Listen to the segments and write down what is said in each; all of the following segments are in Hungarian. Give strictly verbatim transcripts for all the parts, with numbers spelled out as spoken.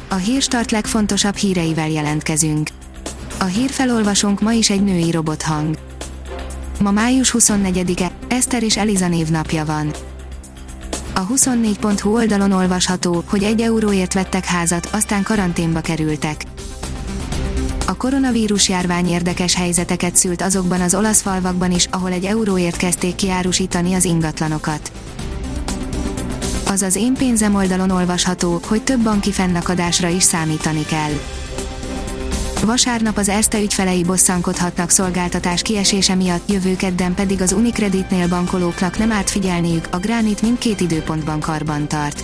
A Hírstart legfontosabb híreivel jelentkezünk. A hírfelolvasónk ma is egy női robothang. Ma május huszonnegyedike, Eszter és Eliza névnapja van. A huszonnégy pont hu oldalon olvasható, hogy egy euróért vettek házat, aztán karanténba kerültek. A koronavírus járvány érdekes helyzeteket szült azokban az olasz falvakban is, ahol egy euróért kezdték kiárusítani az ingatlanokat. Az az Én pénzem oldalon olvasható, hogy több banki fennakadásra is számítani kell. Vasárnap az Erste ügyfelei bosszankodhatnak szolgáltatás kiesése miatt, jövő kedden pedig az Unicreditnél bankolóknak nem árt figyelniük, a Gránit mindkét időpontban karban tart.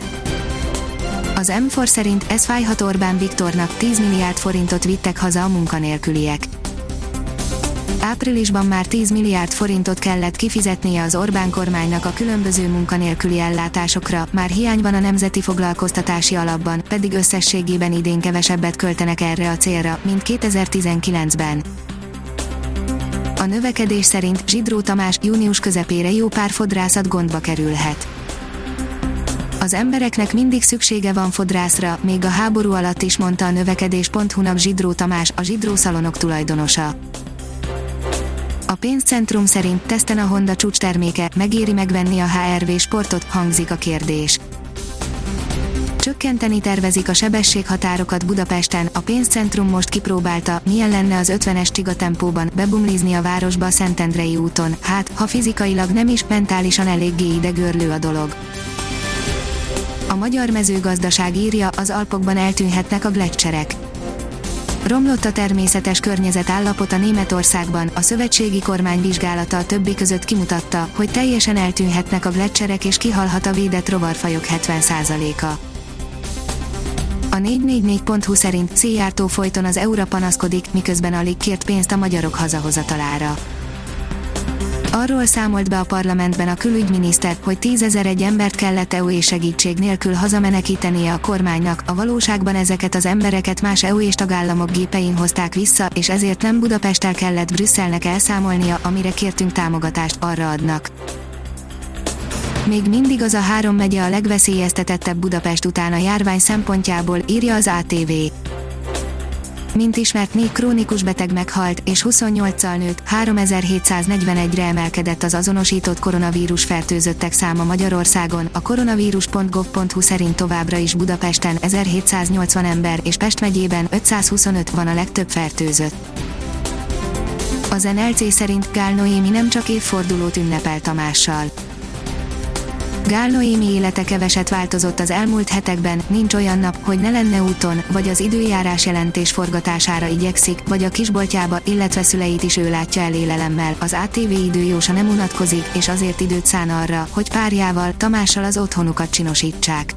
Az M négy szerint ez fájhat Orbán Viktornak, tíz milliárd forintot vittek haza a munkanélküliek. Áprilisban már tíz milliárd forintot kellett kifizetnie az Orbán kormánynak a különböző munkanélküli ellátásokra, már hiány van a Nemzeti Foglalkoztatási Alapban, pedig összességében idén kevesebbet költenek erre a célra, mint kétezer-tizenkilencben. A növekedés szerint Zsidró Tamás június közepére jó pár fodrászat gondba kerülhet. Az embereknek mindig szüksége van fodrászra, még a háború alatt is, mondta a növekedés pont hu-nak Zsidró Tamás, a Zsidró szalonok tulajdonosa. A pénzcentrum szerint teszten a Honda csúcsterméke, megéri megvenni a há er vé Sportot, hangzik a kérdés. Csökkenteni tervezik a sebességhatárokat Budapesten, a pénzcentrum most kipróbálta, milyen lenne az ötvenes csigatempóban bebumlizni a városba a Szentendrei úton, hát, ha fizikailag nem is, mentálisan eléggé idegörlő a dolog. A Magyar Mezőgazdaság írja, az Alpokban eltűnhetnek a gleccserek. Romlott a természetes környezet állapota Németországban, a szövetségi kormány vizsgálata a többi között kimutatta, hogy teljesen eltűnhetnek a gleccserek és kihalhat a védett rovarfajok hetven százaléka. A négy négy négy pont hu szerint Szijjártó folyton az é u-ra panaszkodik, miközben alig kért pénzt a magyarok hazahozatalára. Arról számolt be a parlamentben a külügyminiszter, hogy tízezer-egy embert kellett é u és segítség nélkül hazamenekítenie a kormánynak, a valóságban ezeket az embereket más é u és tagállamok gépein hozták vissza, és ezért nem Budapesttel kellett Brüsszelnek elszámolnia, amire kértünk támogatást, arra adnak. Még mindig az a három megye a legveszélyeztetettebb Budapest után a járvány szempontjából, írja az á té vé. Mint ismert, négy krónikus beteg meghalt, és huszonnyolccal nőtt, háromezer-hétszáznegyvenegyre emelkedett az azonosított koronavírus fertőzöttek száma Magyarországon, a koronavírus pont gov pont hu szerint továbbra is Budapesten ezerhétszáznyolcvan ember és Pest megyében ötszázhuszonöt van a legtöbb fertőzött. Az en el cé szerint Gál Noémi nem csak évfordulót ünnepel Tamással. Gál Noémi élete keveset változott az elmúlt hetekben, nincs olyan nap, hogy ne lenne úton, vagy az időjárás jelentés forgatására igyekszik, vagy a kisboltjába, illetve szüleit is ő látja el élelemmel, az á té vé időjósa nem unatkozik, és azért időt szán arra, hogy párjával, Tamással az otthonukat csinosítsák.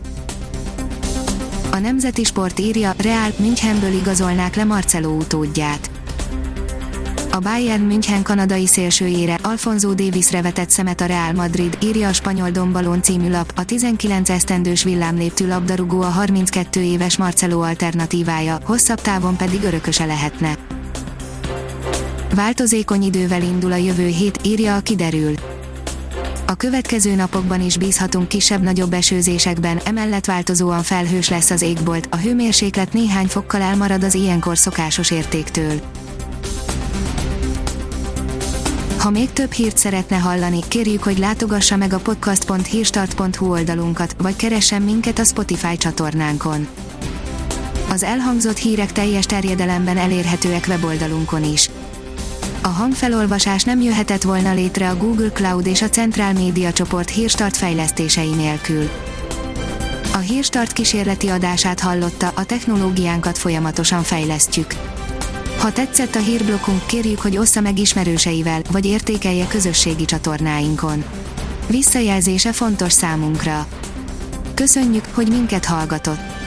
A Nemzeti Sport írja, Real Münchenből igazolnák le Marcelo utódját. A Bayern München kanadai szélsőjére, Alphonso Daviesre vetett szemet a Real Madrid, írja a Spanyol Dombalón című lap, a tizenkilenc esztendős villámléptű labdarúgó a harminckettő éves Marcelo alternatívája, hosszabb távon pedig örököse lehetne. Változékony idővel indul a jövő hét, írja a Kiderül. A következő napokban is bízhatunk kisebb-nagyobb esőzésekben, emellett változóan felhős lesz az égbolt, a hőmérséklet néhány fokkal elmarad az ilyenkor szokásos értéktől. Ha még több hírt szeretne hallani, kérjük, hogy látogassa meg a podcast pont hírstart pont hu oldalunkat, vagy keressen minket a Spotify csatornánkon. Az elhangzott hírek teljes terjedelemben elérhetőek weboldalunkon is. A hangfelolvasás nem jöhetett volna létre a Google Cloud és a Central Media csoport Hírstart fejlesztései nélkül. A Hírstart kísérleti adását hallotta, a technológiánkat folyamatosan fejlesztjük. Ha tetszett a hírblokkunk, kérjük, hogy ossza meg ismerőseivel, vagy értékelje közösségi csatornáinkon. Visszajelzése fontos számunkra. Köszönjük, hogy minket hallgatott!